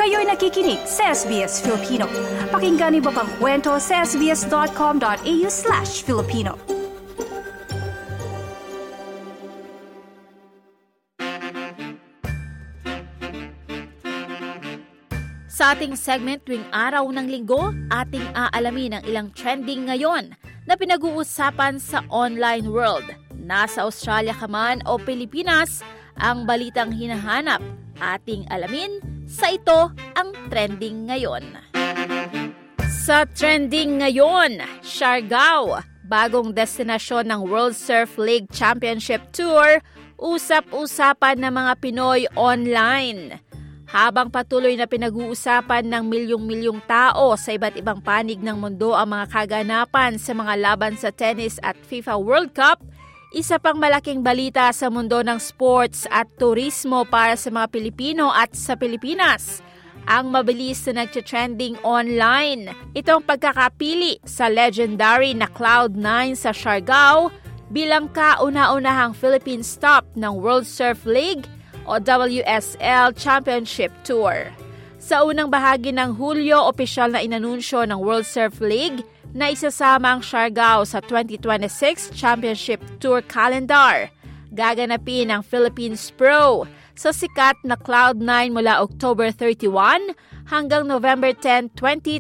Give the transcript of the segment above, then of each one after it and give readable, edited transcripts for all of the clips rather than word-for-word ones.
Kayo'y nakikinig sa SBS Filipino. Pakinggan niyo pa ang kwento sa sbs.com.au/Filipino. Sa ating segment tuwing araw ng linggo, ating aalamin ang ilang trending ngayon na pinag-uusapan sa online world. Nasa Australia ka man o Pilipinas, ang balitang hinahanap, ating alamin sa ito ang trending ngayon. Sa trending ngayon, Siargao, bagong destinasyon ng World Surf League Championship Tour, usap-usapan ng mga Pinoy online. Habang patuloy na pinag-uusapan ng milyong-milyong tao sa iba't ibang panig ng mundo ang mga kaganapan sa mga laban sa tennis at FIFA World Cup, isa pang malaking balita sa mundo ng sports at turismo para sa mga Pilipino at sa Pilipinas. Ang mabilis na nagtitrending online, itong pagkakapili sa legendary na Cloud9 sa Siargao bilang kauna-unahang Philippine stop ng World Surf League o WSL Championship Tour. Sa unang bahagi ng Hulyo, opisyal na inanunsyo ng World Surf League na isasama ang Siargao sa 2026 Championship Tour calendar. Gaganapin ang Philippines Pro sa sikat na Cloud9 mula October 31 hanggang November 10,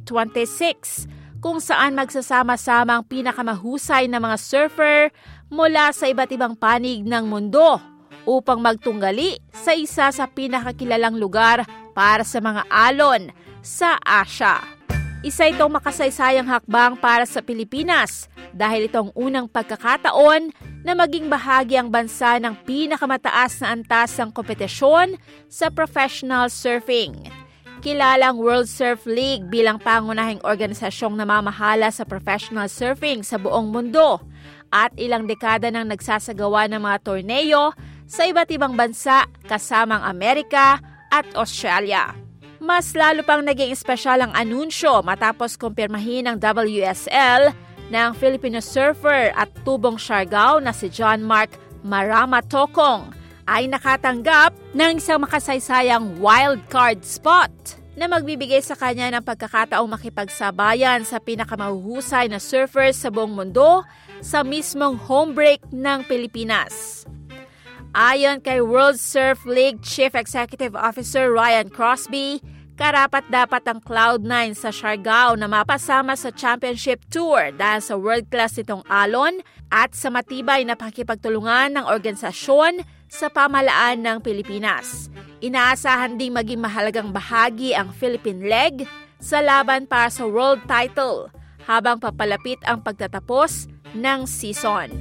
2026, kung saan magsasama-sama ang pinakamahusay na mga surfer mula sa iba't ibang panig ng mundo upang magtunggali sa isa sa pinakakilalang lugar para sa mga alon sa Asia. Isa itong makasaysayang hakbang para sa Pilipinas dahil itong unang pagkakataon na maging bahagi ang bansa ng pinakamataas na antas ng kompetisyon sa professional surfing. Kilalang World Surf League bilang pangunahing organisasyong namamahala sa professional surfing sa buong mundo at ilang dekada nang nagsasagawa ng mga torneo sa iba't ibang bansa kasamang Amerika at Australia. Mas lalo pang naging espesyal ang anunsyo matapos kumpirmahin ng WSL ng Filipino surfer at tubong Siargao na si John Mark Marama Tokong ay nakatanggap ng isang makasaysayang wildcard spot na magbibigay sa kanya ng pagkakataong makipagsabayan sa pinakamahuhusay na surfers sa buong mundo sa mismong home break ng Pilipinas. Ayon kay World Surf League Chief Executive Officer Ryan Crosby, karapat-dapat ang Cloud9 sa Siargao na mapasama sa Championship Tour dahil sa world-class nitong alon at sa matibay na pakipagtulungan ng organisasyon sa pamahalaan ng Pilipinas. Inaasahan ding maging mahalagang bahagi ang Philippine leg sa laban para sa world title habang papalapit ang pagtatapos ng season.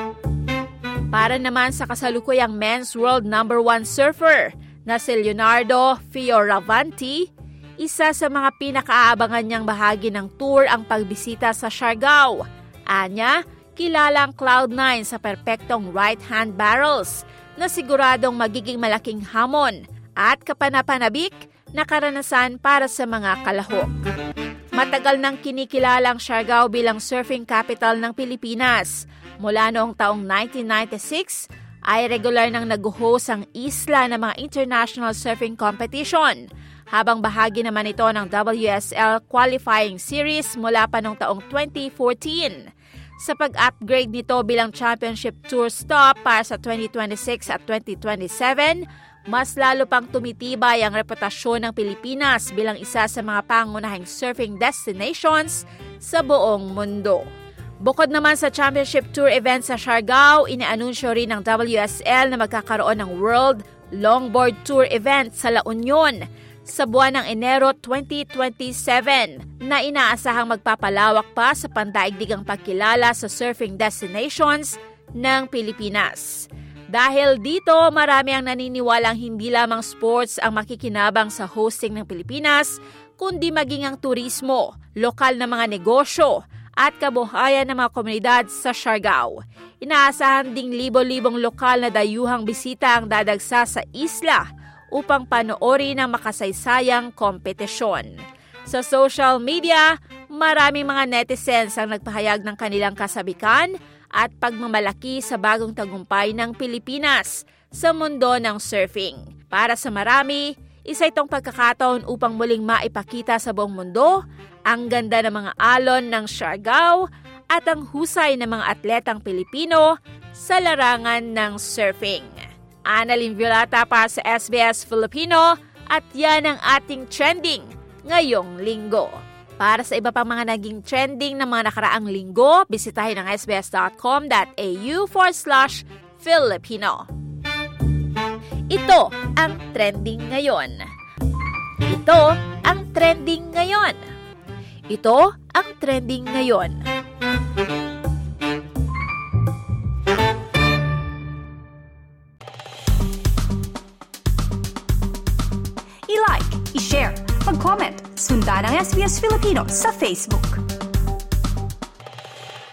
Para naman sa kasalukuyang men's world number 1 surfer na si Leonardo Fioravanti, isa sa mga pinakaabangan niyang bahagi ng tour ang pagbisita sa Siargao. Anya, kilalang Cloud9 sa perpektong right-hand barrels na siguradong magiging malaking hamon at kapanapanabik na karanasan para sa mga kalahok. Matagal nang kinikilalang Siargao bilang surfing capital ng Pilipinas. Mula noong taong 1996 ay regular nang nag-host ang isla ng mga international surfing competition, habang bahagi naman ito ng WSL qualifying series mula pa noong taong 2014. Sa pag-upgrade nito bilang championship tour stop para sa 2026 at 2027, mas lalo pang tumitibay ang reputasyon ng Pilipinas bilang isa sa mga pangunahing surfing destinations sa buong mundo. Bukod naman sa Championship Tour event sa Siargao, inaanunsyo rin ng WSL na magkakaroon ng World Longboard Tour event sa La Union sa buwan ng Enero 2027 na inaasahang magpapalawak pa sa pandaigdigang pagkilala sa surfing destinations ng Pilipinas. Dahil dito, marami ang naniniwalang hindi lamang sports ang makikinabang sa hosting ng Pilipinas, kundi maging ang turismo, lokal na mga negosyo, at kabuhayan ng mga komunidad sa Siargao. Inaasahan ding libo-libong lokal na dayuhang bisita ang dadagsa sa isla upang panoorin ang makasaysayang kompetisyon. Sa social media, maraming mga netizens ang nagpahayag ng kanilang kasabikan at pagmamalaki sa bagong tagumpay ng Pilipinas sa mundo ng surfing. Para sa marami, Isa itong pagkakataon upang muling maipakita sa buong mundo ang ganda ng mga alon ng Siargao at ang husay ng mga atletang Pilipino sa larangan ng surfing. Annalyn Violata para sa SBS Filipino at yan ang ating trending ngayong linggo. Para sa iba pang mga naging trending ng mga nakaraang linggo, bisitahin ang sbs.com.au/Filipino. Ito ang trending ngayon. Ito ang trending ngayon. Ito ang trending ngayon. I-like, i-share, mag-comment, sundan ang SBS Filipino sa Facebook.